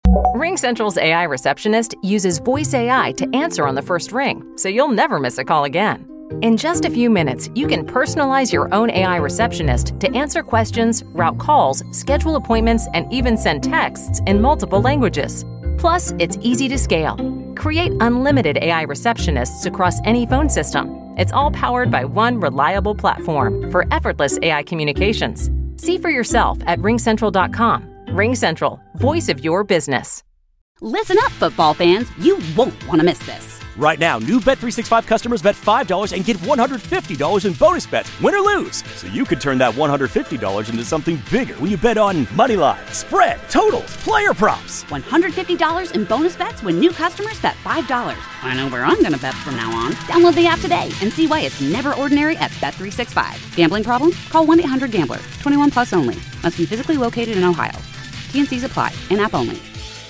RingCentral's AI receptionist uses voice AI to answer on the first ring, so you'll never miss a call again. In just a few minutes, you can personalize your own AI receptionist to answer questions, route calls, schedule appointments, and even send texts in multiple languages. Plus, it's easy to scale. Create unlimited AI receptionists across any phone system. It's all powered by one reliable platform for effortless AI communications. See for yourself at ringcentral.com. RingCentral, voice of your business. Listen up, football fans. You won't want to miss this. Right now, new Bet365 customers bet $5 and get $150 in bonus bets, win or lose. So you could turn that $150 into something bigger when you bet on money line, spread, totals, player props. $150 in bonus bets when new customers bet $5. I know where I'm going to bet from now on. Download the app today and see why it's never ordinary at Bet365. Gambling problem? Call 1-800-GAMBLER. 21 plus only. Must be physically located in Ohio. T&Cs apply. In-app only.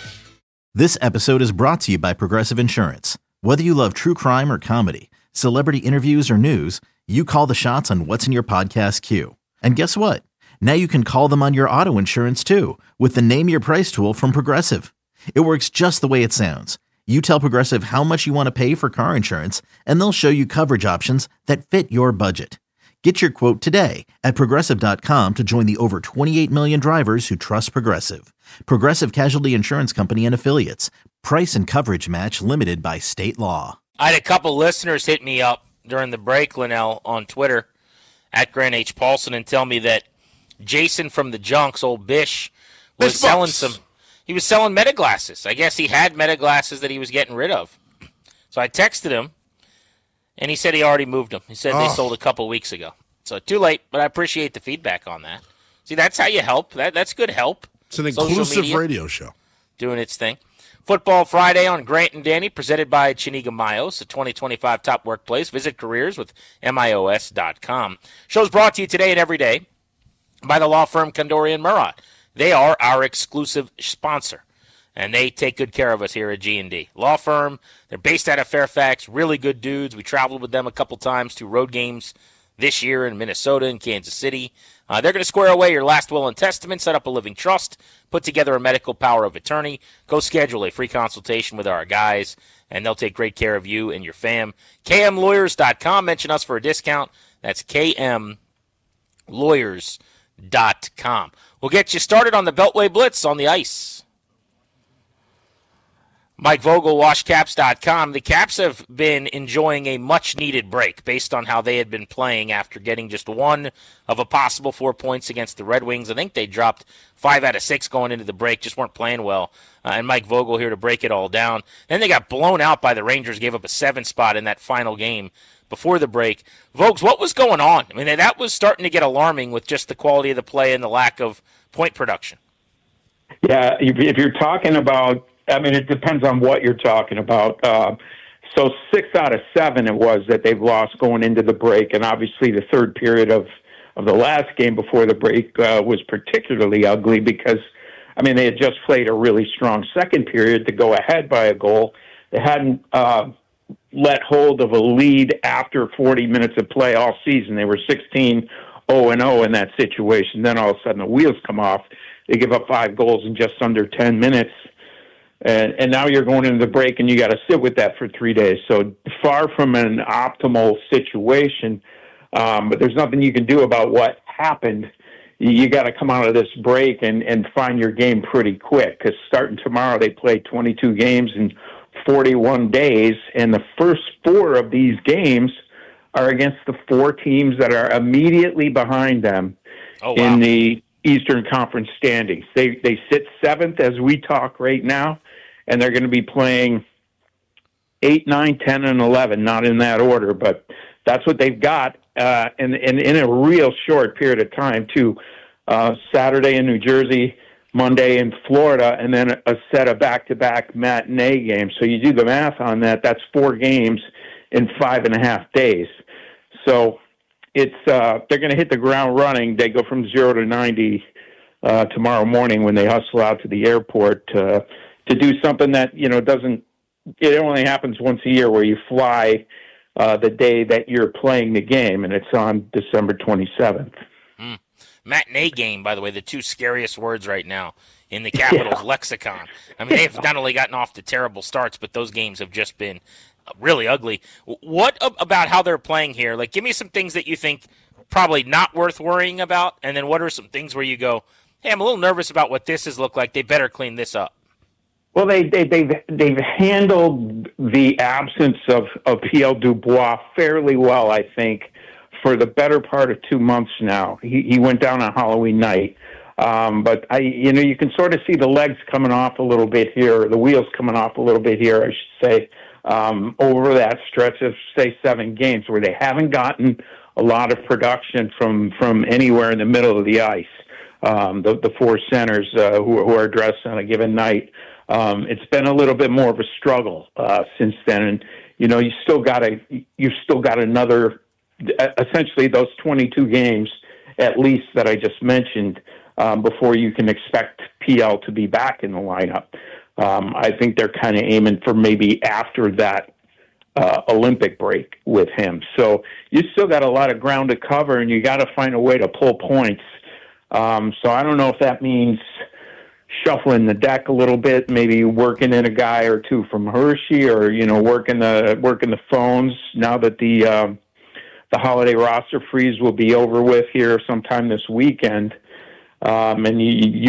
This episode is brought to you by Progressive Insurance. Whether you love true crime or comedy, celebrity interviews or news, you call the shots on what's in your podcast queue. And guess what? Now you can call them on your auto insurance too with the Name Your Price tool from Progressive. It works just the way it sounds. You tell Progressive how much you want to pay for car insurance, and they'll show you coverage options that fit your budget. Get your quote today at Progressive.com to join the over 28 million drivers who trust Progressive. Progressive Casualty Insurance Company and Affiliates. Price and coverage match limited by state law. I had a couple listeners hit me up during the break, Linnell, on Twitter, at Grant H. Paulson, and tell me that Jason from the Junks, old Bish, was selling he was selling Meta glasses. I guess he had Meta glasses that he was getting rid of. So I texted him, and he said he already moved them. He said they sold a couple weeks ago. So too late, but I appreciate the feedback on that. See, that's how you help. That's good help. It's an inclusive radio show. Doing its thing. Football Friday on Grant and Danny, presented by Chiniga Mayos, a 2025 top workplace. Visit careers with MIOS.com. Show's brought to you today and every day by the law firm Condori and Murat. They are our exclusive sponsor, and they take good care of us here at G&D. Law firm, they're based out of Fairfax, really good dudes. We traveled with them a couple times to road games this year in Minnesota and Kansas City. They're going to square away your last will and testament, set up a living trust, put together a medical power of attorney. Go schedule a free consultation with our guys, and they'll take great care of you and your fam. KMLawyers.com. Mention us for a discount. That's KMLawyers.com. We'll get you started on the Beltway Blitz on the ice. Mike Vogel, washcaps.com. The Caps have been enjoying a much-needed break based on how they had been playing after getting just one of a possible 4 points against the Red Wings. I think they dropped 5 out of 6 going into the break, just weren't playing well. And Mike Vogel here to break it all down. Then they got blown out by the Rangers, gave up a 7 spot in that final game before the break. Vogues, what was going on? I mean, that was starting to get alarming with just the quality of the play and the lack of point production. Yeah, if you're talking about, I mean, it depends on what you're talking about. So 6 out of 7 it was that they've lost going into the break, and obviously the third period of the last game before the break was particularly ugly because, I mean, they had just played a really strong second period to go ahead by a goal. They hadn't let hold of a lead after 40 minutes of play all season. They were 16-0-0 in that situation. Then all of a sudden the wheels come off. They give up 5 goals in just under 10 minutes. And now you're going into the break, and you got to sit with that for 3 days. So far from an optimal situation, but there's nothing you can do about what happened. You got to come out of this break and find your game pretty quick, because starting tomorrow they play 22 games in 41 days, and the first 4 of these games are against the 4 teams that are immediately behind them in the Eastern Conference standings. They sit 7th as we talk right now, and they're going to be playing 8, 9, 10, and 11, not in that order, but that's what they've got, and in a real short period of time, too. Saturday in New Jersey, Monday in Florida, and then a set of back-to-back matinee games. So you do the math on that, that's 4 games in 5.5 days. So it's they're going to hit the ground running. They go from 0 to 90 tomorrow morning when they hustle out to the airport to do something that, it only happens once a year, where you fly the day that you're playing the game, and it's on December 27th. Matinee game, by the way, the 2 scariest words right now in the Capitals lexicon. I mean, they've not only gotten off to terrible starts, but those games have just been really ugly. What about how they're playing here? Like, give me some things that you think probably not worth worrying about, and then what are some things where you go, hey, I'm a little nervous about what this has looked like. They better clean this up. Well, they've handled the absence of P.L. Dubois fairly well, I think, for the better part of 2 months now. He went down on Halloween night. But you can sort of see the legs coming off a little bit here, or the wheels coming off a little bit here, I should say, over that stretch of, say, 7 games where they haven't gotten a lot of production from anywhere in the middle of the ice. The 4 centers who are dressed on a given night. It's been a little bit more of a struggle since then, and you've still got another, essentially those 22 games at least that I just mentioned before you can expect PL to be back in the lineup. I think they're kind of aiming for maybe after that Olympic break with him. So you still got a lot of ground to cover, and you got to find a way to pull points. So I don't know if that means shuffling the deck a little bit, maybe working in a guy or two from Hershey, or working the phones now that the holiday roster freeze will be over with here sometime this weekend, and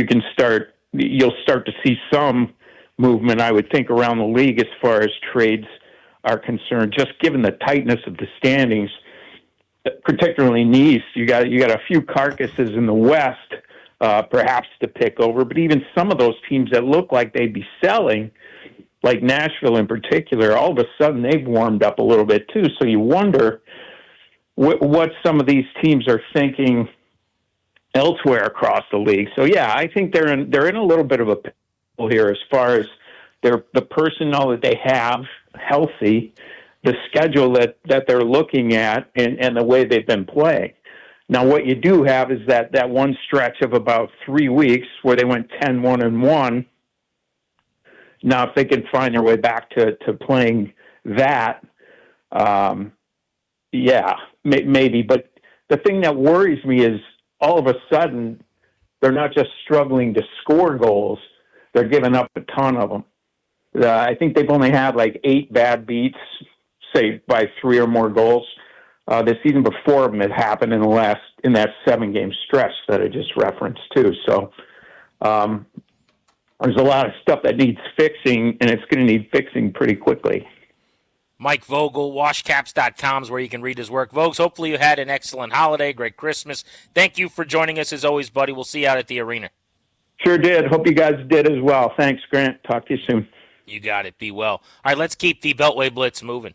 you'll start to see some movement, I would think, around the league as far as trades are concerned. Just given the tightness of the standings, particularly in the East, you got a few carcasses in the West. Perhaps to pick over, but even some of those teams that look like they'd be selling, like Nashville in particular, all of a sudden they've warmed up a little bit too. So you wonder what some of these teams are thinking elsewhere across the league. So yeah, I think they're in a little bit of a pickle here as far as the personnel that they have healthy, the schedule that they're looking at, and the way they've been playing. Now, what you do have is that one stretch of about 3 weeks where they went 10-1-1. Now, if they can find their way back to playing that, maybe. But the thing that worries me is all of a sudden they're not just struggling to score goals, they're giving up a ton of them. I think they've only had like 8 bad beats, say, by 3 or more goals. The season before them had happened in that 7-game stretch that I just referenced too. So there's a lot of stuff that needs fixing, and it's going to need fixing pretty quickly. Mike Vogel, washcaps.com is where you can read his work. Vogues, hopefully you had an excellent holiday, great Christmas. Thank you for joining us as always, buddy. We'll see you out at the arena. Sure did. Hope you guys did as well. Thanks, Grant. Talk to you soon. You got it. Be well. All right, let's keep the Beltway Blitz moving.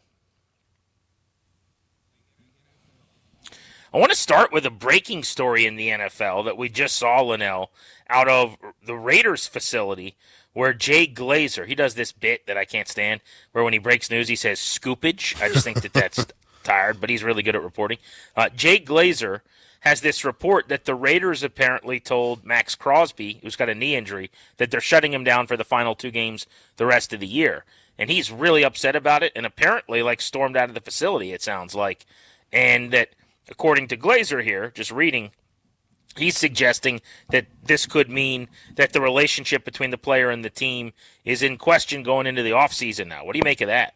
I want to start with a breaking story in the NFL that we just saw, Linnell, out of the Raiders facility where Jay Glazer, he does this bit that I can't stand, where when he breaks news he says scoopage. I just think that's tired, but he's really good at reporting. Jay Glazer has this report that the Raiders apparently told Max Crosby, who's got a knee injury, that they're shutting him down for the final 2 games the rest of the year. And he's really upset about it and apparently stormed out of the facility, it sounds like. And that, according to Glazer here, just reading, he's suggesting that this could mean that the relationship between the player and the team is in question going into the offseason now. What do you make of that?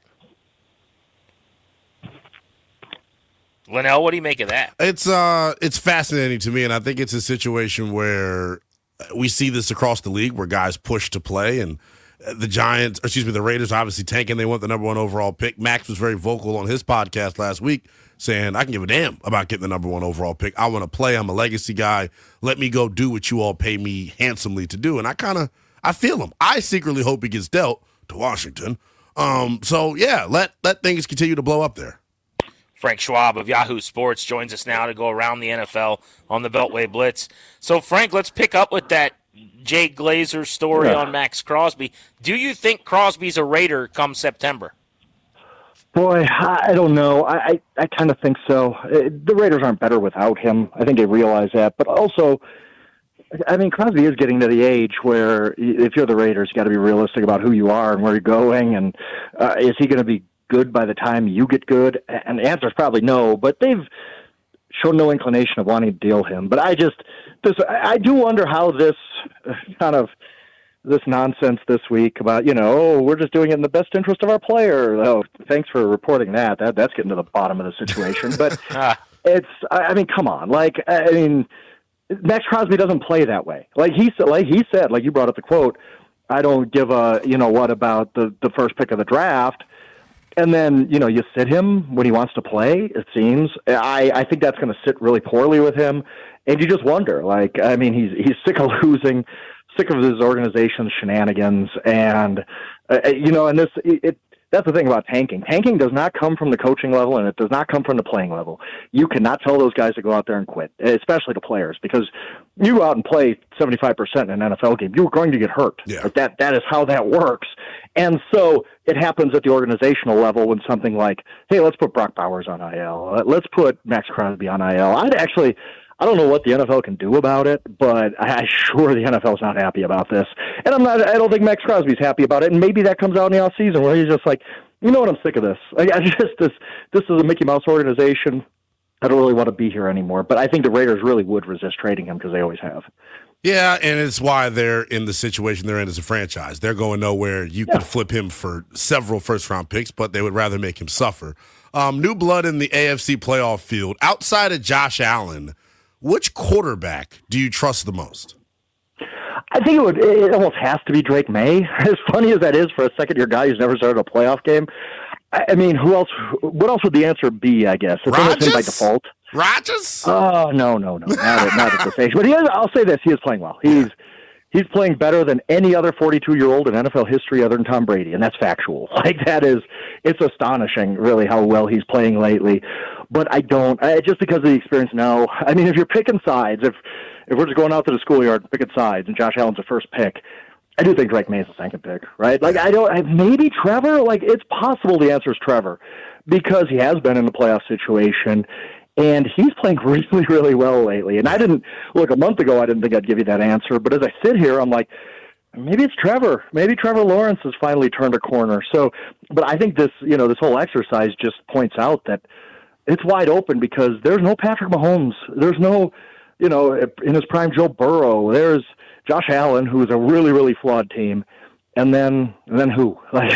Linnell, what do you make of that? It's fascinating to me, and I think it's a situation where we see this across the league where guys push to play, and the Raiders obviously tanking. They want the number 1 overall pick. Max was very vocal on his podcast last week saying, I can give a damn about getting the number 1 overall pick. I want to play. I'm a legacy guy. Let me go do what you all pay me handsomely to do. And I feel him. I secretly hope he gets dealt to Washington. Let things continue to blow up there. Frank Schwab of Yahoo Sports joins us now to go around the NFL on the Beltway Blitz. So, Frank, let's pick up with that Jay Glazer story on Max Crosby. Do you think Crosby's a Raider come September? Boy, I don't know. I kind of think so. The Raiders aren't better without him. I think they realize that. But also, I mean, Crosby is getting to the age where if you're the Raiders, you got to be realistic about who you are and where you're going. And is he going to be good by the time you get good? And the answer is probably no, but they've shown no inclination of wanting to deal him. But I do wonder how this kind of this nonsense this week about, we're just doing it in the best interest of our player. Oh, thanks for reporting that. That's getting to the bottom of the situation. But come on. Max Crosby doesn't play that way. Like he said, like you brought up the quote, I don't give a, what about the first pick of the draft. And then, you sit him when he wants to play, it seems. I think that's going to sit really poorly with him. And you just wonder, he's sick of losing, sick of his organization's shenanigans. And, that's the thing about tanking. Tanking does not come from the coaching level, and it does not come from the playing level. You cannot tell those guys to go out there and quit, especially the players, because you go out and play 75% in an NFL game, you're going to get hurt. Yeah. Like that is how that works. And so it happens at the organizational level when something like, hey, let's put Brock Bowers on IL. Let's put Max Crosby on IL. I don't know what the NFL can do about it, but I'm sure the NFL's not happy about this. And I don't think Max Crosby's happy about it. And maybe that comes out in the offseason where he's just like, you know what, I'm sick of this. This is a Mickey Mouse organization. I don't really want to be here anymore. But I think the Raiders really would resist trading him because they always have. Yeah, and it's why they're in the situation they're in as a franchise. They're going nowhere. You could flip him for several first-round picks, but they would rather make him suffer. New blood in the AFC playoff field. Outside of Josh Allen, which quarterback do you trust the most? I think it almost has to be Drake May. As funny as that is for a second-year guy who's never started a playoff game. Who else? What else would the answer be, I guess? It's almost him by default. Rodgers? Oh, no. Not at this age. But I'll say this, he is playing well. He's playing better than any other 42-year-old in NFL history other than Tom Brady, and that's factual. It's astonishing, really, how well he's playing lately. But just because of the experience, no. If you're picking sides, if we're just going out to the schoolyard and picking sides and Josh Allen's the first pick, I do think Drake May is the second pick, right? Maybe Trevor? It's possible the answer is Trevor because he has been in the playoff situation. And he's playing really, really well lately. And a month ago, I didn't think I'd give you that answer. But as I sit here, I'm like, maybe it's Trevor. Maybe Trevor Lawrence has finally turned a corner. So, but I think this whole exercise just points out that it's wide open because there's no Patrick Mahomes. There's no, in his prime, Joe Burrow. There's Josh Allen, who is a really, really flawed team. And then who?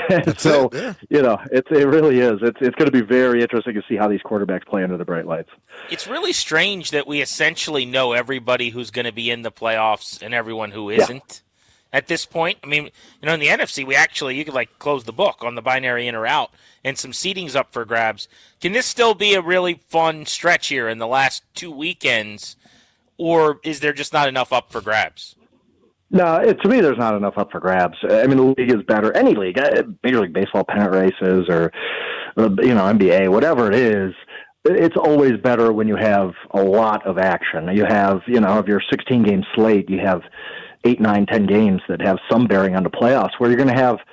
It really is. It's going to be very interesting to see how these quarterbacks play under the bright lights. It's really strange that we essentially know everybody who's going to be in the playoffs and everyone who isn't at this point. In the NFC, you could close the book on the binary in or out, and some seeding's up for grabs. Can this still be a really fun stretch here in the last 2 weekends, or is there just not enough up for grabs? No, to me, there's not enough up for grabs. The league is better. Any league, Major League Baseball pennant races or, NBA, whatever it is, it's always better when you have a lot of action. You have, of your 16-game slate, you have 8, 9, 10 games that have some bearing on the playoffs where you're going to have,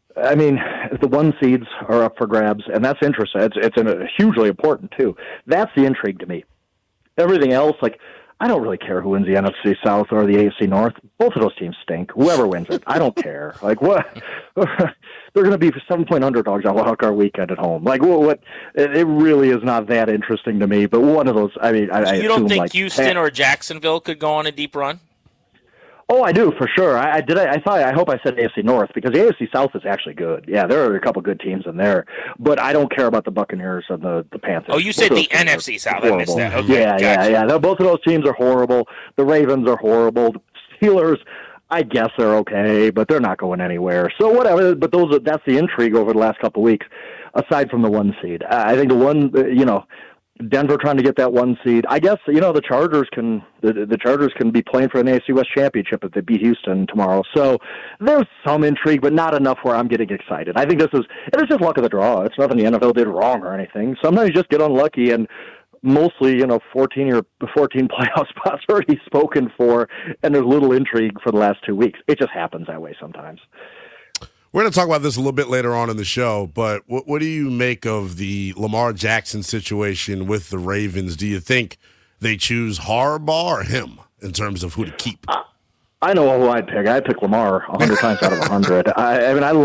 the one seeds are up for grabs, and that's interesting. It's hugely important, too. That's the intrigue to me. Everything else, I don't really care who wins the NFC South or the AFC North. Both of those teams stink. Whoever wins it, I don't care. What? They're going to be 7-point underdogs on Wild Card Weekend at home. What? It really is not that interesting to me. But one of those, you don't think Houston or Jacksonville could go on a deep run? Oh, I do, for sure. I hope I said AFC North because the AFC South is actually good. Yeah, there are a couple good teams in there. But I don't care about the Buccaneers and the Panthers. Oh, you said the NFC South. I missed that. Okay, yeah. Both of those teams are horrible. The Ravens are horrible. The Steelers, I guess they're okay, but they're not going anywhere. So whatever, but that's the intrigue over the last couple of weeks, aside from the one seed. I think the one, Denver trying to get that one seed. I guess, the Chargers can be playing for an AFC West championship if they beat Houston tomorrow. So there's some intrigue, but not enough where I'm getting excited. I think it's just luck of the draw. It's nothing the NFL did wrong or anything. Sometimes you just get unlucky, and mostly, 14 playoff spots already spoken for, and there's little intrigue for the last 2 weeks. It just happens that way sometimes. We're going to talk about this a little bit later on in the show, but what do you make of the Lamar Jackson situation with the Ravens? Do you think they choose Harbaugh or him in terms of who to keep? I know who I'd pick. I'd pick Lamar 100 times out of 100. I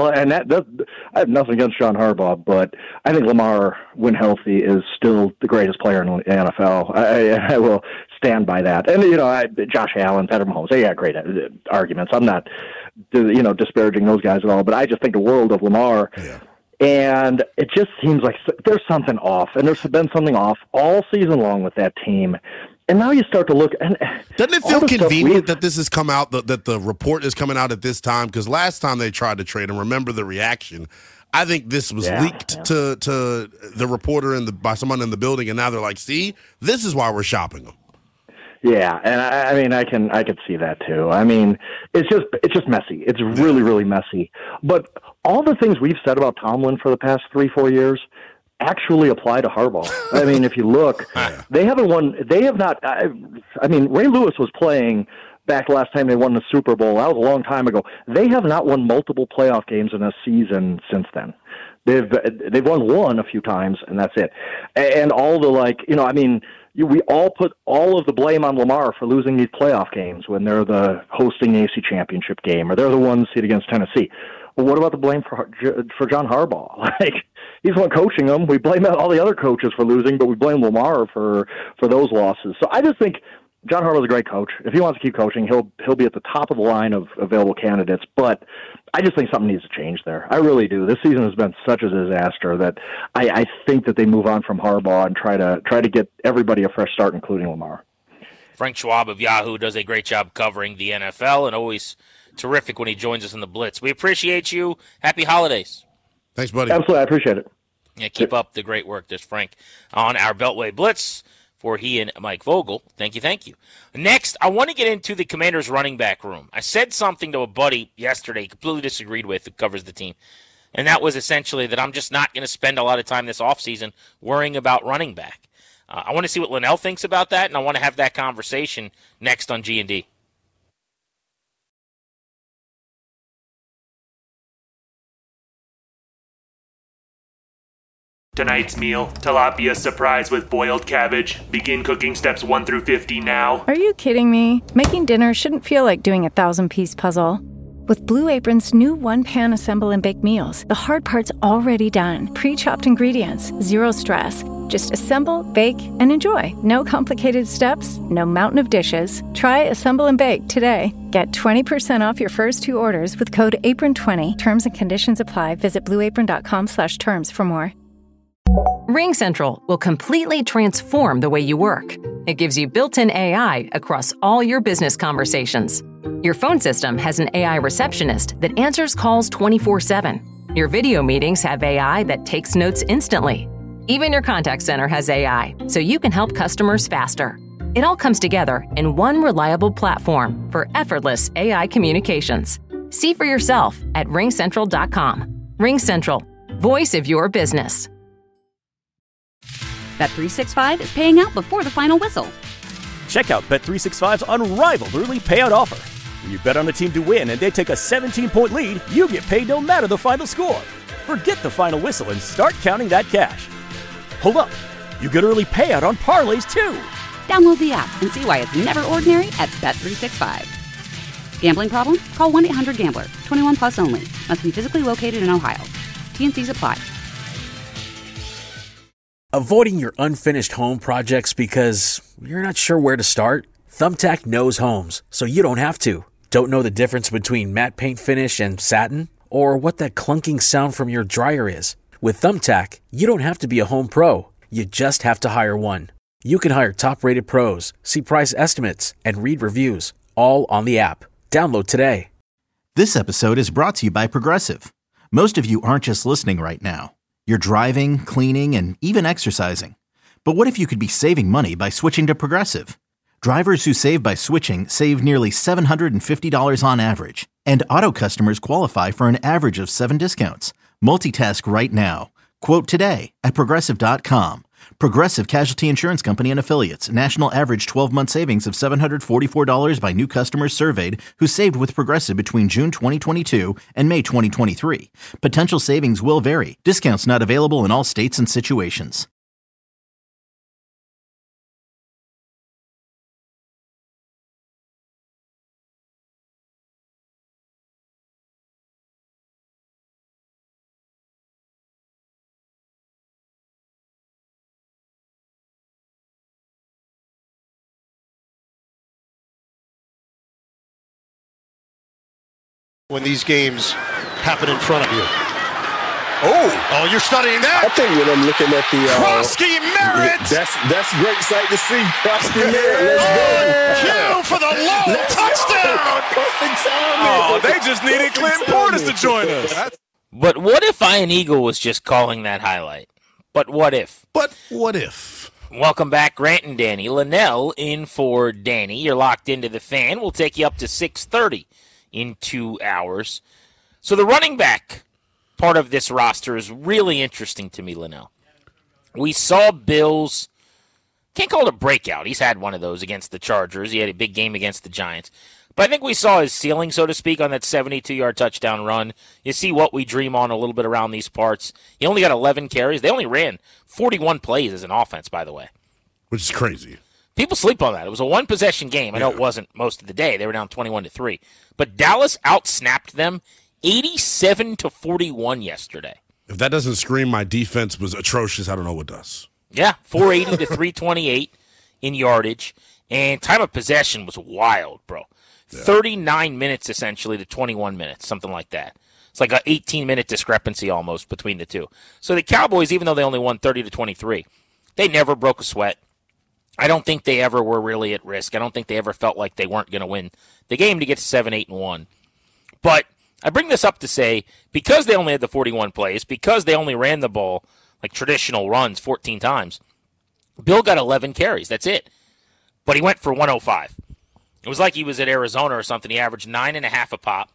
have nothing against John Harbaugh, but I think Lamar, when healthy, is still the greatest player in the NFL. I will stand by that. And Josh Allen, Patrick Mahomes, great arguments. I'm not disparaging those guys at all, but I just think the world of Lamar. Yeah. And it just seems like there's something off, and there's been something off all season long with that team. And now you start to look. And doesn't it feel convenient that this has come out, that the report is coming out at this time? Because last time they tried to trade him, remember the reaction. I think this was leaked to the reporter by someone in the building, and now they're like, "See, this is why we're shopping him." Yeah, and I mean, I could see that too. I mean, it's just messy. It's really, really messy. But all the things we've said about Tomlin for the past 3-4 years actually apply to Harbaugh. I mean, if you look, they haven't won. They have not. I mean, Ray Lewis was playing back last time they won the Super Bowl. That was a long time ago. They have not won multiple playoff games in a season since then. They've won one a few times, and that's it. And all the we all put all of the blame on Lamar for losing these playoff games when they're hosting the AFC Championship game, or they're the 1 seed against Tennessee. Well, what about the blame for John Harbaugh? Like, he's the one coaching them. We blame all the other coaches for losing, but we blame Lamar for those losses. So I just think John Harbaugh's a great coach. If he wants to keep coaching, he'll be at the top of the line of available candidates. But I just think something needs to change there. I really do. This season has been such a disaster that I think that they move on from Harbaugh and try to get everybody a fresh start, including Lamar. Frank Schwab of Yahoo does a great job covering the NFL, and always terrific when he joins us in the Blitz. We appreciate you. Happy holidays. Thanks, buddy. Absolutely. I appreciate it. Yeah, keep up the great work. There's Frank on our Beltway Blitz for he and Mike Vogel. Thank you. Next, I want to get into the Commanders' running back room. I said something to a buddy yesterday, completely disagreed with, who covers the team, and that was essentially that I'm just not going to spend a lot of time this offseason worrying about running back. I want to see what Linnell thinks about that, and I want to have that conversation next on G&D. Tonight's meal, tilapia surprise with boiled cabbage. Begin cooking steps 1 through 50 now. Are you kidding me? Making dinner shouldn't feel like doing a 1,000-piece puzzle. With Blue Apron's new one-pan assemble and bake meals, the hard part's already done. Pre-chopped ingredients, zero stress. Just assemble, bake, and enjoy. No complicated steps, no mountain of dishes. Try Assemble and Bake today. Get 20% off your first 2 orders with code APRON20. Terms and conditions apply. Visit blueapron.com/terms for more. RingCentral will completely transform the way you work. It gives you built-in AI across all your business conversations. Your phone system has an AI receptionist that answers calls 24/7. Your video meetings have AI that takes notes instantly. Even your contact center has AI, so you can help customers faster. It all comes together in one reliable platform for effortless AI communications. See for yourself at ringcentral.com. RingCentral, voice of your business. Bet365 is paying out before the final whistle. Check out Bet365's unrivaled early payout offer. When you bet on a team to win and they take a 17-point lead, you get paid no matter the final score. Forget the final whistle and start counting that cash. Hold up. You get early payout on parlays, too. Download the app and see why it's never ordinary at Bet365. Gambling problem? Call 1-800-GAMBLER. 21 plus only. Must be physically located in Ohio. T&Cs apply. Avoiding your unfinished home projects because you're not sure where to start? Thumbtack knows homes, so you don't have to. Don't know the difference between matte paint finish and satin? Or what that clunking sound from your dryer is? With Thumbtack, you don't have to be a home pro. You just have to hire one. You can hire top-rated pros, see price estimates, and read reviews, all on the app. Download today. This episode is brought to you by Progressive. Most of you aren't just listening right now. You're driving, cleaning, and even exercising. But what if you could be saving money by switching to Progressive? Drivers who save by switching save nearly $750 on average. And auto customers qualify for an average of 7 discounts. Multitask right now. Quote today at Progressive.com. Progressive Casualty Insurance Company and Affiliates. National average 12-month savings of $744 by new customers surveyed who saved with Progressive between June 2022 and May 2023. Potential savings will vary. Discounts not available in all states and situations. when these games happen in front of you. Oh, you're studying that? I think when I'm looking at the Krosky Merritt. That's a great sight to see. Krosky Merritt. Let's go for the long touchdown. Perfect timing. Oh, they just needed Clint Portis to join us. But what if Ian Eagle was just calling that highlight? But what if? Welcome back, Grant and Danny. Linnell in for Danny. You're locked into the Fan. We'll take you up to 6:30 in 2 hours. So the running back part of this roster is really interesting to me, Linnell. We saw Bills, can't call it a breakout. He's had one of those against the Chargers. He had a big game against the Giants. But I think we saw his ceiling, so to speak, on that 72-yard touchdown run. You see what we dream on a little bit around these parts. He only got 11 carries. They only ran 41 plays as an offense, by the way. Which is crazy. People sleep on that. It was a one-possession game. I know it wasn't most of the day. They were down 21-3. But Dallas out-snapped them 87-41 yesterday. If that doesn't scream my defense was atrocious, I don't know what does. Yeah, 480 to 328 in yardage. And time of possession was wild, bro. 39 minutes essentially to 21 minutes, something like that. It's like an 18-minute discrepancy almost between the two. So the Cowboys, even though they only won 30-23, they never broke a sweat. I don't think they ever were really at risk. I don't think they ever felt like they weren't going to win the game to get to 7-8-1. But I bring this up to say, because they only had the 41 plays, because they only ran the ball like traditional runs 14 times, Bill got 11 carries. That's it. But he went for 105. It was like he was at Arizona or something. He averaged 9.5 a pop,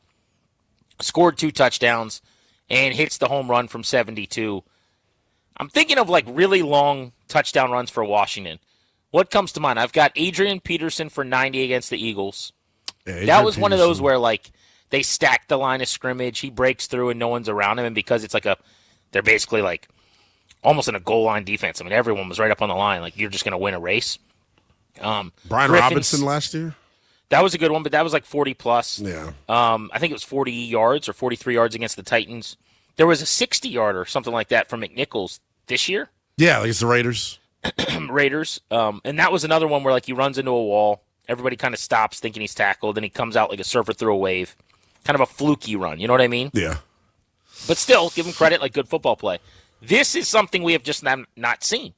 scored 2 touchdowns, and hits the home run from 72. I'm thinking of like really long touchdown runs for Washington. What comes to mind? I've got Adrian Peterson for 90 against the Eagles. Yeah, that was one of those where like they stacked the line of scrimmage. He breaks through and no one's around him. And because it's like they're basically like almost in a goal line defense. I mean, everyone was right up on the line. Like you're just going to win a race. Brian Griffin's, Robinson last year? That was a good one, but that was like 40 plus. Yeah. I think it was 40 yards or 43 yards against the Titans. There was a 60-yarder or something like that from McNichols this year. Yeah, against the Raiders. Raiders. And that was another one where like he runs into a wall. Everybody kind of stops thinking he's tackled, and he comes out like a surfer through a wave. Kind of a fluky run. You know what I mean? Yeah. But still, give him credit, like good football play. This is something we have just not seen.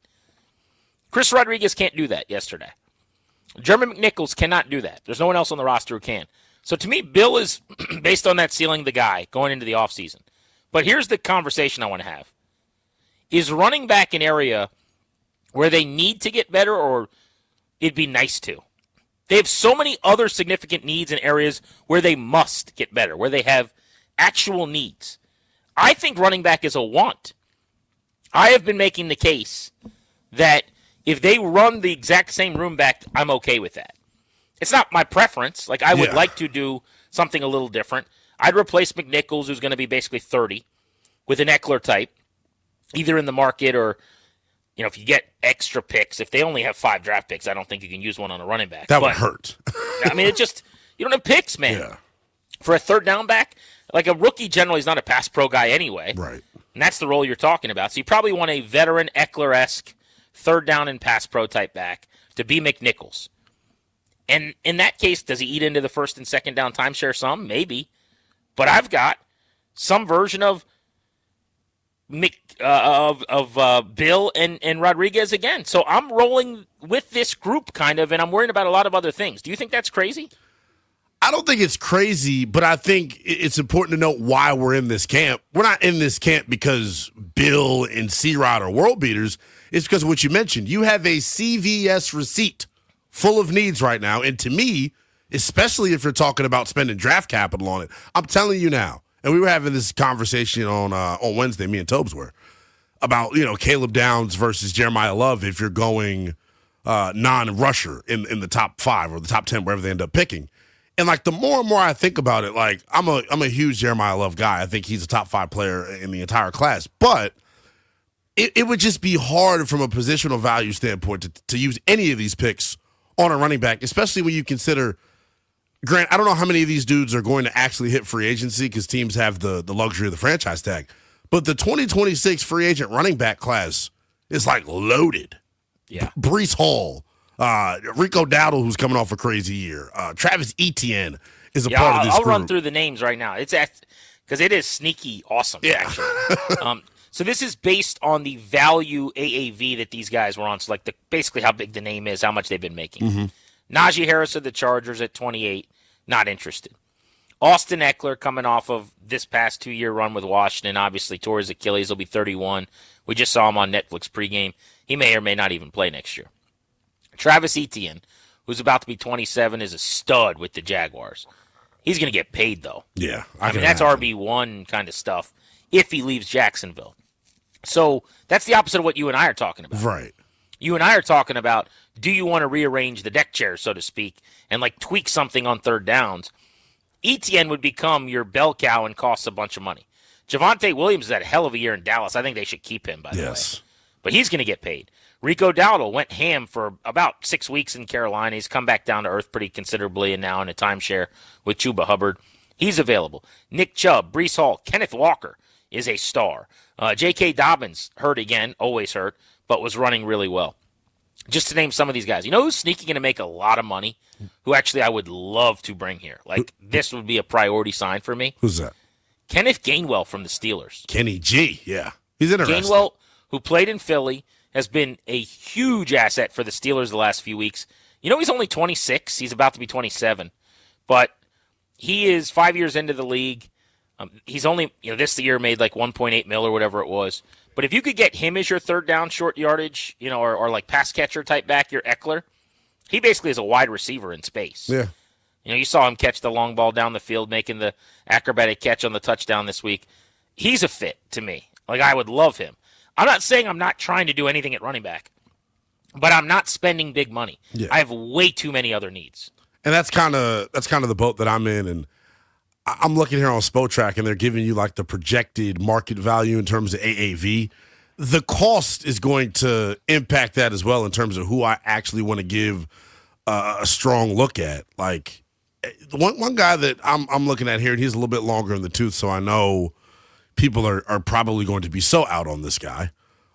Chris Rodriguez can't do that yesterday. Jeremy McNichols cannot do that. There's no one else on the roster who can. So to me, Bill is, based on that ceiling, the guy going into the offseason. But here's the conversation I want to have. Is running back an area where they need to get better, or it'd be nice to? They have so many other significant needs in areas where they must get better, where they have actual needs. I think running back is a want. I have been making the case that if they run the exact same room back, I'm okay with that. It's not my preference. Like, I would like to do something a little different. I'd replace McNichols, who's going to be basically 30, with an Eckler type, either in the market or, you know, if you get extra picks. If they only have 5 draft picks, I don't think you can use one on a running back. That would hurt. I mean, you don't have picks, man. Yeah. For a third down back, like a rookie generally is not a pass pro guy anyway. Right. And that's the role you're talking about. So you probably want a veteran Eckler-esque third down and pass pro type back to be McNichols. And in that case, does he eat into the first and second down timeshare some? Maybe. But I've got some version of Bill and Rodriguez again. So I'm rolling with this group kind of, and I'm worrying about a lot of other things. Do you think that's crazy? I don't think it's crazy, but I think it's important to note why we're in this camp. We're not in this camp because Bill and C-Rod are world beaters. It's because of what you mentioned. You have a CVS receipt full of needs right now, and to me, especially if you're talking about spending draft capital on it, I'm telling you now, and we were having this conversation on Wednesday, me and Tobes were, about, you know, Caleb Downs versus Jeremiah Love if you're going non-rusher in the top 5 or the top 10, wherever they end up picking. And, like, the more and more I think about it, like, I'm a huge Jeremiah Love guy. I think he's a top 5 player in the entire class. But it would just be hard from a positional value standpoint to use any of these picks on a running back, especially when you consider, Grant, I don't know how many of these dudes are going to actually hit free agency because teams have the luxury of the franchise tag. But the 2026 free agent running back class is, like, loaded. Yeah. Breece Hall. Rico Dowdle, who's coming off a crazy year. Travis Etienne. is a part of this I'll group. run through the names right now. It's because it is sneaky awesome, actually. So this is based on the value AAV that these guys were on. So like basically how big the name is, how much they've been making. Mm-hmm. Najee Harris of the Chargers at 28, not interested. Austin Eckler coming off of this past 2-year run with Washington, obviously tore his Achilles, he'll be 31. We just saw him on Netflix pregame. He may or may not even play next year. Travis Etienne, who's about to be 27, is a stud with the Jaguars. He's going to get paid, though. Yeah. I mean, that's RB1 kind of stuff if he leaves Jacksonville. So that's the opposite of what you and I are talking about. Right. You and I are talking about, do you want to rearrange the deck chair, so to speak, and like tweak something on third downs? Etienne would become your bell cow and costs a bunch of money. Javonte Williams had a hell of a year in Dallas. I think they should keep him, by the way. But he's going to get paid. Rico Dowdle went ham for about 6 weeks in Carolina. He's come back down to earth pretty considerably and now in a timeshare with Chuba Hubbard. He's available. Nick Chubb, Breece Hall, Kenneth Walker is a star. J.K. Dobbins, hurt again, always hurt, but was running really well. Just to name some of these guys. You know who's sneaky going to make a lot of money? Who actually I would love to bring here. Like, this would be a priority sign for me. Who's that? Kenneth Gainwell from the Steelers. Kenny G, yeah. He's interesting. Gainwell, who played in Philly, has been a huge asset for the Steelers the last few weeks. You know, he's only 26. He's about to be 27. But he is 5 years into the league. He's only, this year made like $1.8 million or whatever it was. But if you could get him as your third down short yardage, or like pass catcher type back, your Eckler, he basically is a wide receiver in space. Yeah. You saw him catch the long ball down the field, making the acrobatic catch on the touchdown this week. He's a fit to me. Like, I would love him. I'm not saying I'm not trying to do anything at running back, but I'm not spending big money. Yeah. I have way too many other needs. And that's kind of the boat that I'm in. And I'm looking here on SpoTrack, and they're giving you like the projected market value in terms of AAV. The cost is going to impact that as well in terms of who I actually want to give a strong look at. Like one guy that I'm looking at here, and he's a little bit longer in the tooth, so I know people are probably going to be so out on this guy.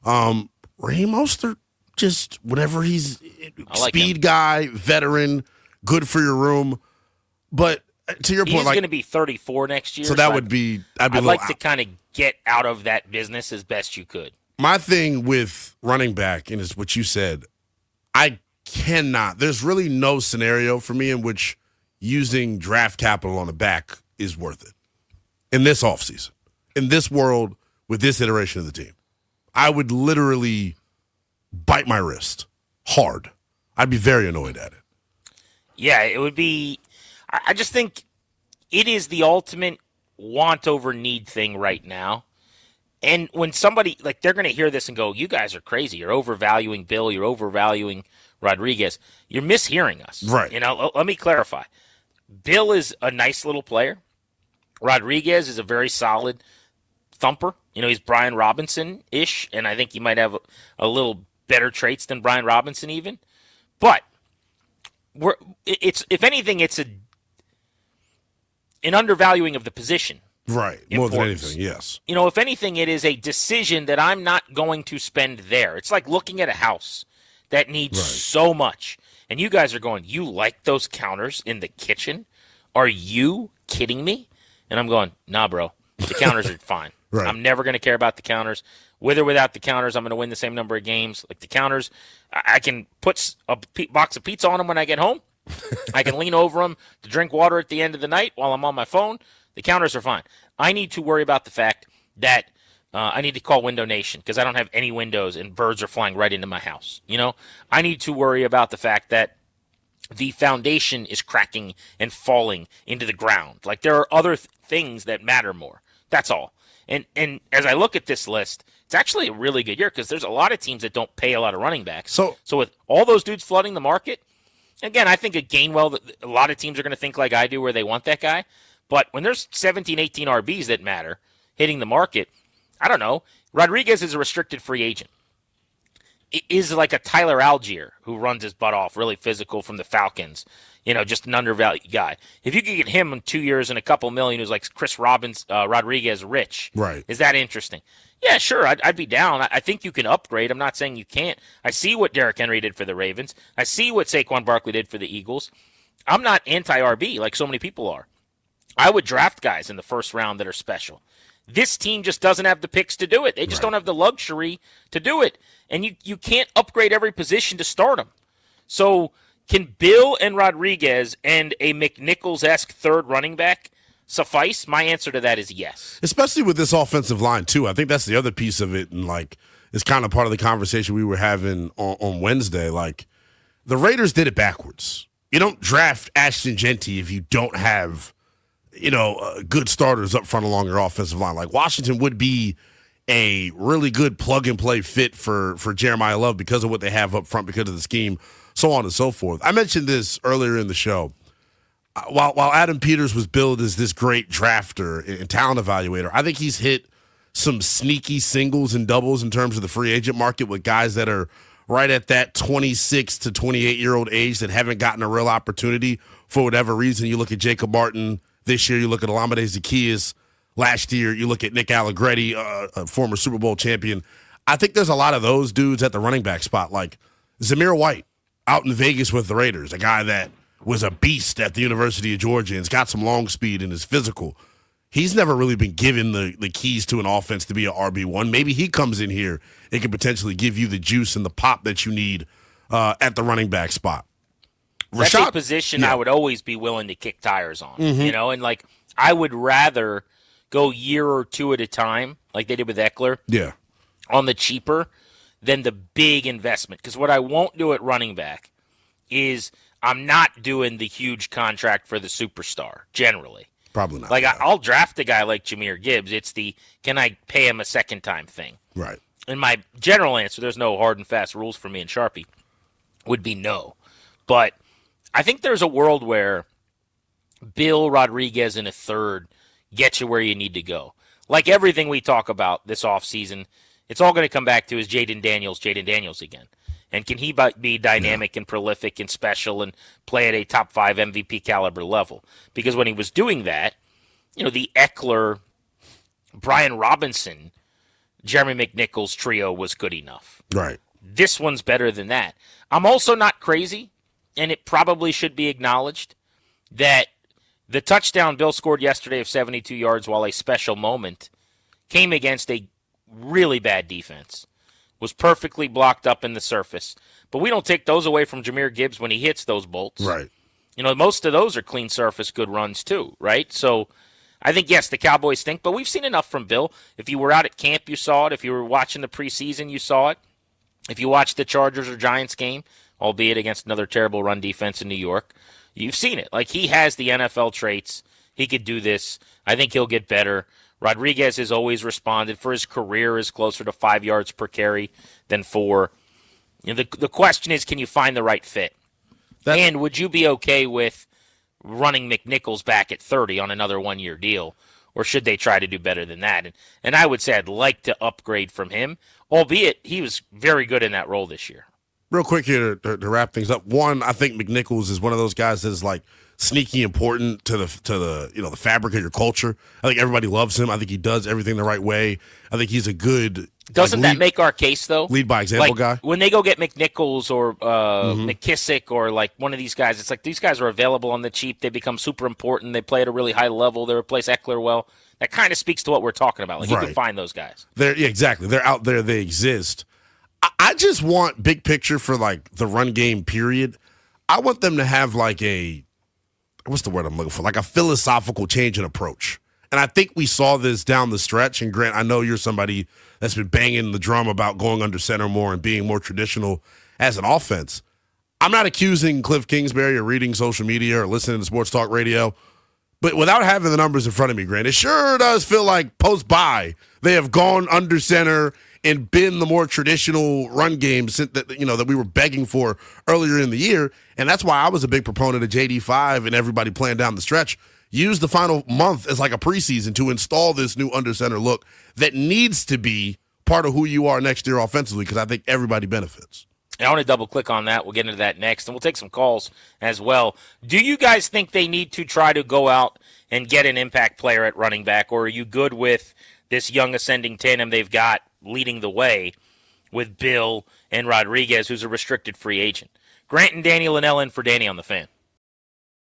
Raheem Mostert, just whatever, he's speed guy, veteran, good for your room. But to your point, he's going to be 34 next year. So that would be. I'd like to kind of get out of that business as best you could. My thing with running back, and it's what you said, I cannot. There's really no scenario for me in which using draft capital on a back is worth it in this offseason. In this world, with this iteration of the team, I would literally bite my wrist hard. I'd be very annoyed at it. Yeah, it would be. I just think it is the ultimate want over need thing right now. And when somebody, like, they're going to hear this and go, you guys are crazy. You're overvaluing Bill. You're overvaluing Rodriguez. You're mishearing us. Right. Let me clarify. Bill is a nice little player. Rodriguez is a very solid thumper. He's Brian Robinson-ish, and I think he might have a little better traits than Brian Robinson even. But if anything, it's an undervaluing of the position. Right, more than anything, yes. If anything, it is a decision that I'm not going to spend there. It's like looking at a house that needs so much. And you guys are going, you like those counters in the kitchen? Are you kidding me? And I'm going, nah, bro. The counters are fine. Right. I'm never going to care about the counters. With or without the counters, I'm going to win the same number of games. Like the counters, I can put a box of pizza on them when I get home. I can lean over them to drink water at the end of the night while I'm on my phone. The counters are fine. I need to worry about the fact that I need to call Window Nation because I don't have any windows and birds are flying right into my house. I need to worry about the fact that the foundation is cracking and falling into the ground. Like there are other things that matter more. That's all. And as I look at this list, it's actually a really good year because there's a lot of teams that don't pay a lot of running backs. So with all those dudes flooding the market, again, I think a Gainwell, a lot of teams are going to think like I do where they want that guy. But when there's 17, 18 RBs that matter hitting the market, I don't know. Rodriguez is a restricted free agent. It is like a Tyler Algier who runs his butt off, really physical from the Falcons. Just an undervalued guy. If you could get him in 2 years and a couple million who's like Chris Rodriguez rich, right? Is that interesting? Yeah, sure. I'd be down. I think you can upgrade. I'm not saying you can't. I see what Derrick Henry did for the Ravens. I see what Saquon Barkley did for the Eagles. I'm not anti-RB like so many people are. I would draft guys in the first round that are special. This team just doesn't have the picks to do it. They just don't have the luxury to do it. And you can't upgrade every position to start them. So can Bill and Rodriguez and a McNichols-esque third running back suffice? My answer to that is yes. Especially with this offensive line, too. I think that's the other piece of it, and, like, it's kind of part of the conversation we were having on Wednesday. Like, the Raiders did it backwards. You don't draft Ashton Genty if you don't have, good starters up front along your offensive line. Like, Washington would be a really good plug-and-play fit for Jeremiah Love because of what they have up front, because of the scheme, so on and so forth. I mentioned this earlier in the show. While Adam Peters was billed as this great drafter and talent evaluator, I think he's hit some sneaky singles and doubles in terms of the free agent market with guys that are right at that 26 to 28-year-old age that haven't gotten a real opportunity for whatever reason. You look at Jacob Martin this year, you look at Olamide Zaccheaus last year, you look at Nick Allegretti, a former Super Bowl champion. I think there's a lot of those dudes at the running back spot, like Zamir White out in Vegas with the Raiders, a guy that was a beast at the University of Georgia and's got some long speed and is physical. He's never really been given the keys to an offense to be an RB1. Maybe he comes in here and can potentially give you the juice and the pop that you need at the running back spot. That's a position I would always be willing to kick tires on, and like I would rather go year or two at a time, like they did with Eckler, on the cheaper than the big investment. Because what I won't do at running back is I'm not doing the huge contract for the superstar, generally. Probably not. Like, I'll draft a guy like Jahmyr Gibbs. It's the, can I pay him a second time thing? Right. And my general answer, there's no hard and fast rules for me and Sharpie, would be no. But I think there's a world where Bill Rodriguez in a third gets you where you need to go. Like everything we talk about this offseason, it's all going to come back to is Jayden Daniels again. And can he be dynamic and prolific and special and play at a top 5 MVP caliber level? Because when he was doing that, the Eckler, Brian Robinson, Jeremy McNichols trio was good enough. Right. This one's better than that. I'm also not crazy, and it probably should be acknowledged, that the touchdown Bill scored yesterday of 72 yards while a special moment came against a really bad defense. Was perfectly blocked up in the surface. But we don't take those away from Jahmyr Gibbs when he hits those bolts. Right. Most of those are clean surface, good runs too, right? So I think, yes, the Cowboys stink, but we've seen enough from Bill. If you were out at camp, you saw it. If you were watching the preseason, you saw it. If you watched the Chargers or Giants game, albeit against another terrible run defense in New York, you've seen it. Like, he has the NFL traits. He could do this. I think he'll get better. Rodriguez has always responded. For his career is closer to 5 yards per carry than 4. The question is, can you find the right fit? And would you be okay with running McNichols back at 30 on another 1-year deal? Or should they try to do better than that? And I would say I'd like to upgrade from him, albeit he was very good in that role this year. Real quick here to wrap things up. One, I think McNichols is one of those guys that is like sneaky important to the the fabric of your culture. I think everybody loves him. I think he does everything the right way. I think he's a good Doesn't that make our case, though? Lead by example like, guy. When they go get McNichols or McKissick or like one of these guys, it's like these guys are available on the cheap. They become super important. They play at a really high level. They replace Eckler well. That kind of speaks to what we're talking about. Like, you can find those guys. Exactly. They're out there. They exist. I just want big picture for like the run game period. I want them to have like what's the word I'm looking for? Like a philosophical change in approach. And I think we saw this down the stretch. And Grant, I know you're somebody that's been banging the drum about going under center more and being more traditional as an offense. I'm not accusing Cliff Kingsbury or reading social media or listening to sports talk radio, but without having the numbers in front of me, Grant, it sure does feel like post-bye they have gone under center and been the more traditional run game that we were begging for earlier in the year. And that's why I was a big proponent of JD5 and everybody playing down the stretch. Use the final month as like a preseason to install this new under center look that needs to be part of who you are next year offensively, because I think everybody benefits. I want to double click on that. We'll get into that next, and we'll take some calls as well. Do you guys think they need to try to go out and get an impact player at running back, or are you good with this young ascending tandem they've got leading the way with Bill and Rodriguez, who's a restricted free agent? Grant and Danny Linnell in for Danny on the Fan.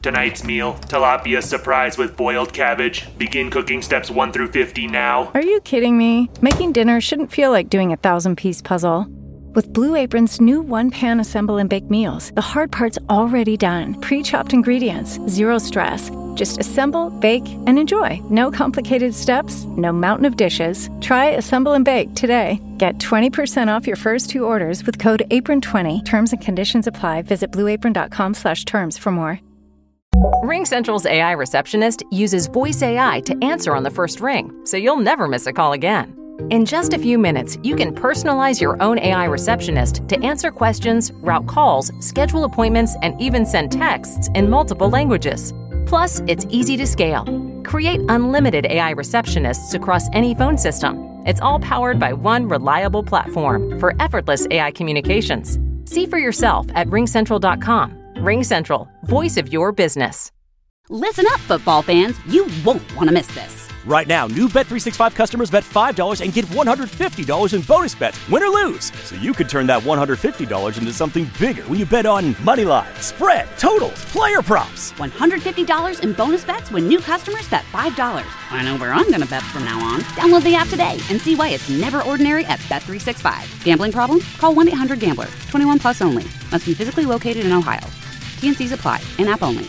Tonight's meal, tilapia surprise with boiled cabbage. Begin cooking steps 1 through 50 now. Are you kidding me? Making dinner shouldn't feel like doing a 1,000-piece puzzle. With Blue Apron's new one-pan assemble and bake meals, the hard part's already done. Pre-chopped ingredients, zero stress. Just assemble, bake, and enjoy. No complicated steps, no mountain of dishes. Try Assemble and Bake today. Get 20% off your first 2 orders with code APRON20. Terms and conditions apply. Visit blueapron.com/terms for more. RingCentral's AI receptionist uses voice AI to answer on the first ring, so you'll never miss a call again. In just a few minutes, you can personalize your own AI receptionist to answer questions, route calls, schedule appointments, and even send texts in multiple languages. Plus, it's easy to scale. Create unlimited AI receptionists across any phone system. It's all powered by one reliable platform for effortless AI communications. See for yourself at ringcentral.com. RingCentral, voice of your business. Listen up, football fans. You won't want to miss this. Right now, new Bet365 customers bet $5 and get $150 in bonus bets, win or lose. So you could turn that $150 into something bigger when you bet on Moneyline, spread, totals, player props. $150 in bonus bets when new customers bet $5. I know where I'm going to bet from now on. Download the app today and see why it's never ordinary at Bet365. Gambling problem? Call 1-800-GAMBLER. 21 plus only. Must be physically located in Ohio. T&Cs apply. In-app only.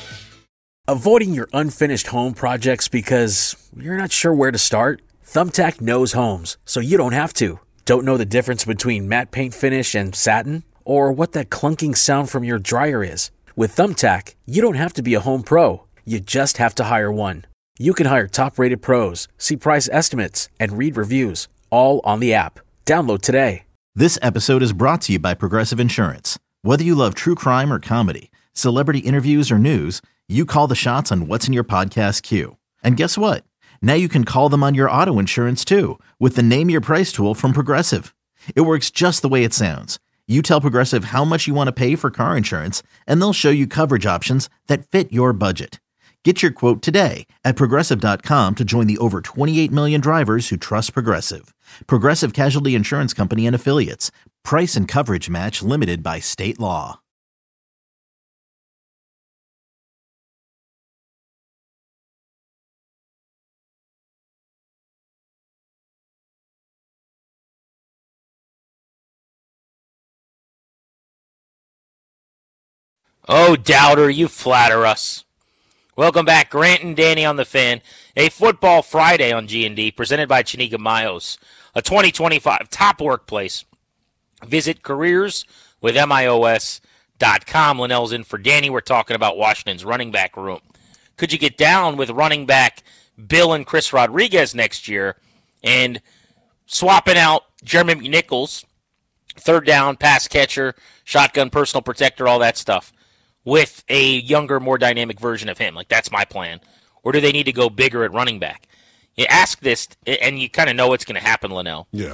Avoiding your unfinished home projects because you're not sure where to start? Thumbtack knows homes, so you don't have to. Don't know the difference between matte paint finish and satin? Or what that clunking sound from your dryer is? With Thumbtack, you don't have to be a home pro. You just have to hire one. You can hire top-rated pros, see price estimates, and read reviews, all on the app. Download today. This episode is brought to you by Progressive Insurance. Whether you love true crime or comedy, celebrity interviews or news, you call the shots on what's in your podcast queue. And guess what? Now you can call them on your auto insurance too with the Name Your Price tool from Progressive. It works just the way it sounds. You tell Progressive how much you want to pay for car insurance, and they'll show you coverage options that fit your budget. Get your quote today at Progressive.com to join the over 28 million drivers who trust Progressive. Progressive Casualty Insurance Company and Affiliates. Price and coverage match limited by state law. Oh, doubter, you flatter us. Welcome back, Grant and Danny on the Fan. A Football Friday on G&D, presented by Chiniga Mayos, a 2025 top workplace. Visit careerswithmios.com. Linnell's in for Danny. We're talking about Washington's running back room. Could you get down with running back Bill and Chris Rodriguez next year and swapping out Jeremy McNichols, third down, pass catcher, shotgun, personal protector, all that stuff, with a younger, more dynamic version of him? Like, that's my plan. Or do they need to go bigger at running back? You ask this, and you kind of know what's going to happen, Linnell. Yeah.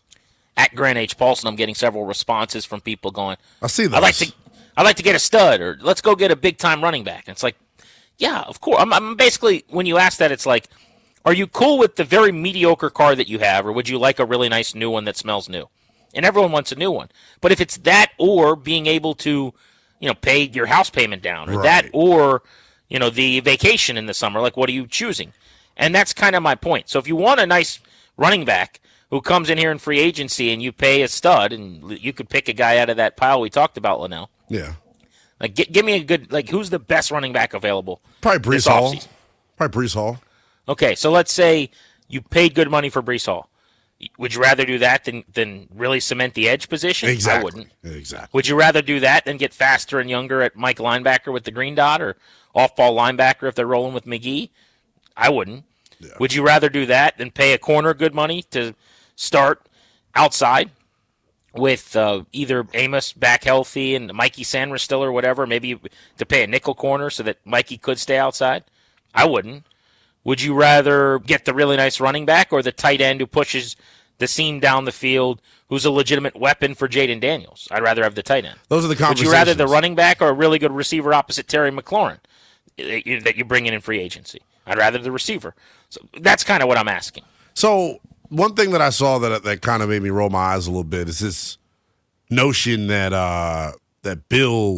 At Grant H. Paulson, I'm getting several responses from people going, I see this. I'd like to get a stud, or let's go get a big-time running back. And it's like, yeah, of course. I'm basically, when you ask that, it's like, are you cool with the very mediocre car that you have, or would you like a really nice new one that smells new? And everyone wants a new one. But if it's that or being able to, pay your house payment down, or that or, the vacation in the summer, like, what are you choosing? And that's kind of my point. So if you want a nice running back who comes in here in free agency and you pay a stud, and you could pick a guy out of that pile we talked about, Linnell. Yeah. Like, give me a good, like, who's the best running back available? Probably Breece Hall. Probably Breece Hall. Okay, so let's say you paid good money for Breece Hall. Would you rather do that than really cement the edge position? Exactly. I wouldn't. Exactly. Would you rather do that than get faster and younger at Mike linebacker with the green dot, or off-ball linebacker if they're rolling with McGee? I wouldn't. Yeah. Would you rather do that than pay a corner good money to start outside with either Amos back healthy and Mikey Sanders still or whatever, maybe to pay a nickel corner so that Mikey could stay outside? I wouldn't. Would you rather get the really nice running back or the tight end who pushes the seam down the field, who's a legitimate weapon for Jaden Daniels? I'd rather have the tight end. Those are the conversations. Would you rather the running back or a really good receiver opposite Terry McLaurin that you bring in free agency? I'd rather the receiver. So that's kind of what I'm asking. So one thing that I saw that kind of made me roll my eyes a little bit is this notion that that Bill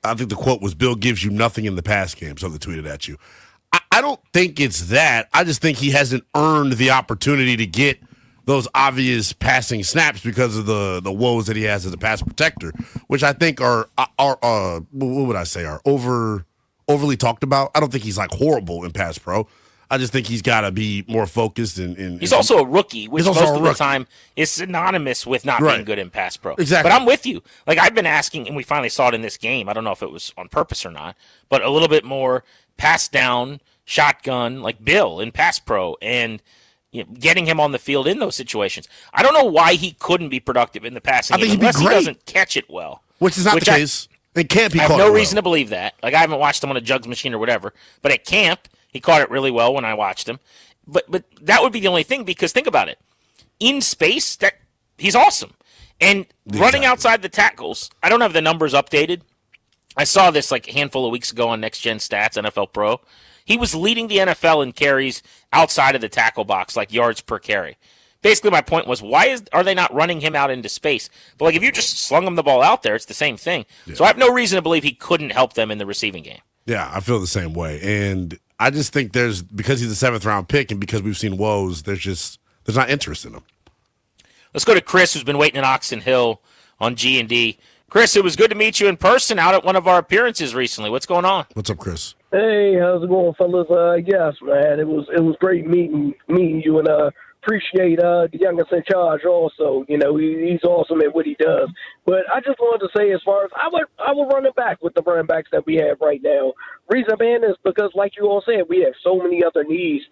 I think the quote was, Bill gives you nothing in the pass game, so they tweeted at you. I don't think it's that. I just think he hasn't earned the opportunity to get those obvious passing snaps because of the woes that he has as a pass protector, which I think are what would I say, are overly talked about. I don't think he's like horrible in pass pro. I just think he's got to be more focused. He's also a rookie, which most of the time is synonymous with not being good in pass pro. Exactly. But I'm with you. Like, I've been asking, and we finally saw it in this game. I don't know if it was on purpose or not, but a little bit more pass down, shotgun, like Bill in pass pro, and getting him on the field in those situations. I don't know why he couldn't be productive in the passing game unless he doesn't catch it well. Which is not the case. It can't be caught I have no reason to believe that. Like, I haven't watched him on a jugs machine or whatever, but at camp, he caught it really well when I watched him. But that would be the only thing, because think about it. In space, he's awesome. And running outside the tackles, I don't have the numbers updated. I saw this like a handful of weeks ago on Next Gen Stats, NFL Pro. He was leading the NFL in carries outside of the tackle box, like yards per carry. Basically, my point was, are they not running him out into space? But like, if you just slung him the ball out there, it's the same thing. Yeah. So I have no reason to believe he couldn't help them in the receiving game. Yeah, I feel the same way. And I just think because he's a 7th round pick and because we've seen woes, there's not interest in him. Let's go to Chris, who's been waiting in Oxon Hill on G&D. Chris, it was good to meet you in person out at one of our appearances recently. What's going on? What's up, Chris? Hey, how's it going, fellas? Yes, man, it was great meeting you, and appreciate the youngest in charge also. You know, he's awesome at what he does. But I just wanted to say, as far as I would run it back with the running backs that we have right now. Reason being is because, like you all said, we have so many other needs,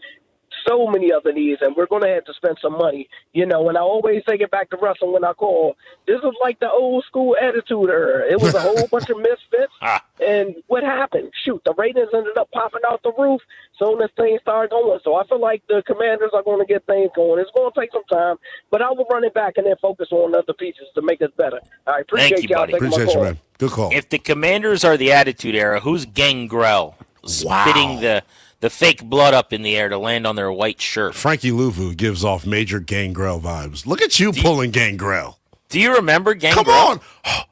and we're going to have to spend some money, you know. And I always take it back to wrestling when I call. This is like the old school Attitude Era. It was a whole bunch of misfits, and what happened? Shoot, the ratings ended up popping out the roof soon as things started going. So I feel like the Commanders are going to get things going. It's going to take some time, but I will run it back and then focus on other pieces to make us better. I appreciate y'all. Appreciate you, man. Good call. If the Commanders are the Attitude Era, who's Gangrel spitting the fake blood up in the air to land on their white shirt? Frankie Louvu gives off major Gangrel vibes. Look at you pulling Gangrel. Do you remember Gangrel? Come on.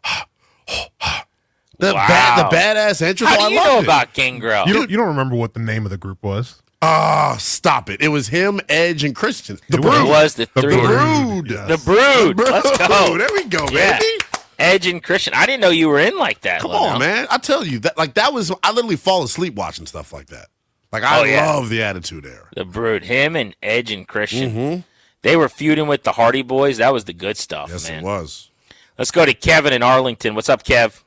The badass entrance. How do you know about Gangrel? You don't remember what the name of the group was? Stop it. It was him, Edge, and Christian. The Brood. It was the three. Brood. Yes. The Brood. Let's go. There we go, yeah. baby. Edge and Christian. I didn't know you were in like that. Come on, man. I tell you, that was, I literally fall asleep watching stuff like that. Like, I love the Attitude Era. The Brood. Him and Edge and Christian. Mm-hmm. They were feuding with the Hardy Boys. That was the good stuff, yes, man. It was. Let's go to Kevin in Arlington. What's up, Kev?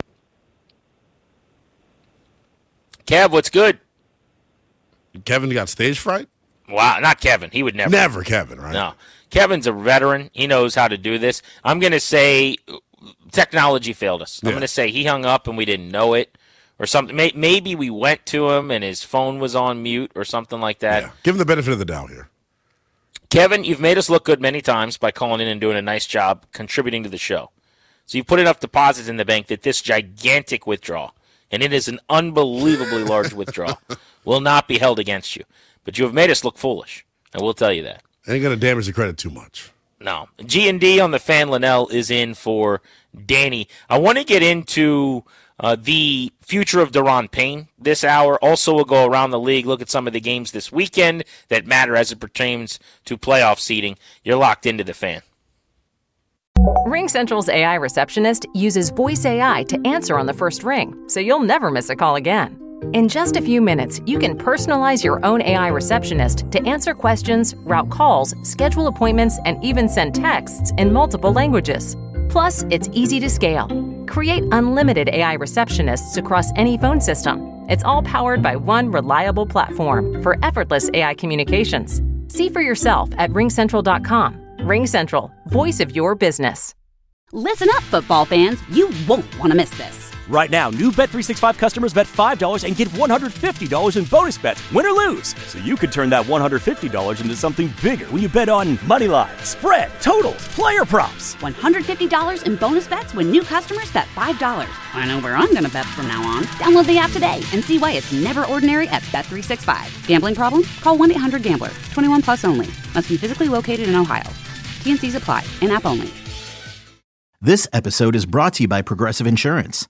Kev, what's good? Kevin got stage fright? Wow, not Kevin. He would never. Never Kevin, right? No. Kevin's a veteran. He knows how to do this. I'm going to say technology failed us. I'm going to say he hung up and we didn't know it or something. Maybe we went to him and his phone was on mute or something like that. Yeah. Give him the benefit of the doubt here. Kevin, you've made us look good many times by calling in and doing a nice job contributing to the show. So you put enough deposits in the bank that this gigantic withdrawal, and it is an unbelievably large withdrawal, will not be held against you. But you have made us look foolish, and we'll tell you that. Ain't going to damage the credit too much. No. G&D on the fan. Linnell is in for Danny. I want to get into the future of Daron Payne this hour. Also, we'll go around the league, look at some of the games this weekend that matter as it pertains to playoff seeding. You're locked into the Fan. RingCentral's AI receptionist uses voice AI to answer on the first ring, so you'll never miss a call again. In just a few minutes, you can personalize your own AI receptionist to answer questions, route calls, schedule appointments, and even send texts in multiple languages. Plus, it's easy to scale. Create unlimited AI receptionists across any phone system. It's all powered by one reliable platform for effortless AI communications. See for yourself at RingCentral.com. RingCentral, voice of your business. Listen up, football fans. You won't want to miss this. Right now, new Bet365 customers bet $5 and get $150 in bonus bets, win or lose. So you could turn that $150 into something bigger when you bet on moneyline, spread, totals, player props. $150 in bonus bets when new customers bet $5. I know where I'm going to bet from now on. Download the app today and see why it's never ordinary at Bet365. Gambling problem? Call 1-800-GAMBLER. 21 plus only. Must be physically located in Ohio. T&Cs apply. In-app only. This episode is brought to you by Progressive Insurance.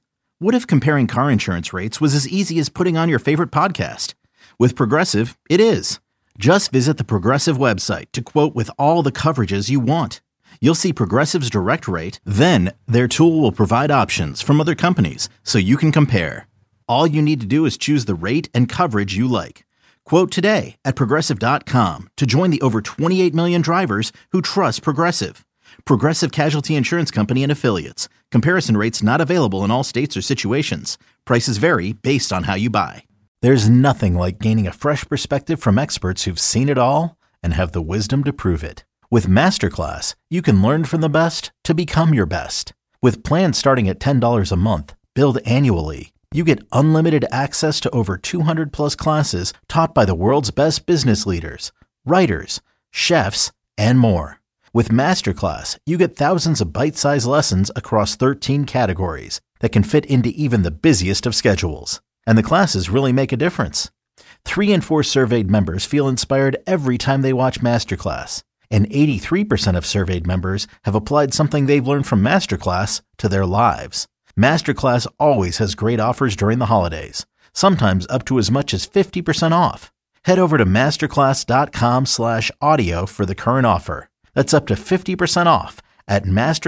What if comparing car insurance rates was as easy as putting on your favorite podcast? With Progressive, it is. Just visit the Progressive website to quote with all the coverages you want. You'll see Progressive's direct rate, then their tool will provide options from other companies so you can compare. All you need to do is choose the rate and coverage you like. Quote today at Progressive.com to join the over 28 million drivers who trust Progressive. Progressive Casualty Insurance Company and Affiliates. Comparison rates not available in all states or situations. Prices vary based on how you buy. There's nothing like gaining a fresh perspective from experts who've seen it all and have the wisdom to prove it. With Masterclass, you can learn from the best to become your best. With plans starting at $10 a month, billed annually, you get unlimited access to over 200 plus classes taught by the world's best business leaders, writers, chefs, and more. With Masterclass, you get thousands of bite-sized lessons across 13 categories that can fit into even the busiest of schedules. And the classes really make a difference. 3 in 4 surveyed members feel inspired every time they watch Masterclass. And 83% of surveyed members have applied something they've learned from Masterclass to their lives. Masterclass always has great offers during the holidays, sometimes up to as much as 50% off. Head over to masterclass.com/audio for the current offer. That's up to 50% off at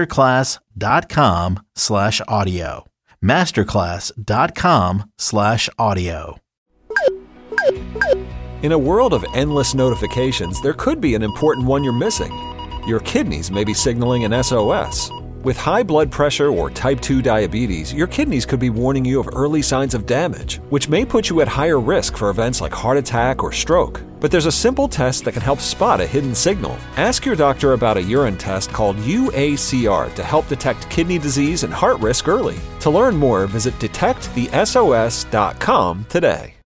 masterclass.com/audio. masterclass.com/audio. In a world of endless notifications, there could be an important one you're missing. Your kidneys may be signaling an SOS. With high blood pressure or type 2 diabetes, your kidneys could be warning you of early signs of damage, which may put you at higher risk for events like heart attack or stroke. But there's a simple test that can help spot a hidden signal. Ask your doctor about a urine test called UACR to help detect kidney disease and heart risk early. To learn more, visit detectthesos.com today.